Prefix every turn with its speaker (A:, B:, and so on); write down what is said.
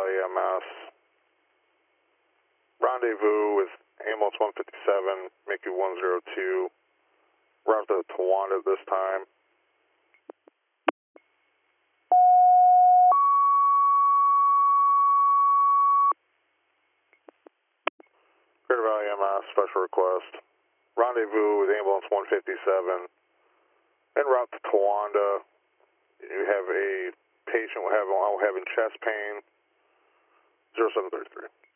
A: Valley EMS. Rendezvous with ambulance 157, Mickey 102. Route to Towanda this time. Crater Valley EMS, special request. Rendezvous with ambulance 157. En route to Towanda. You have a patient having chest pain. 0733.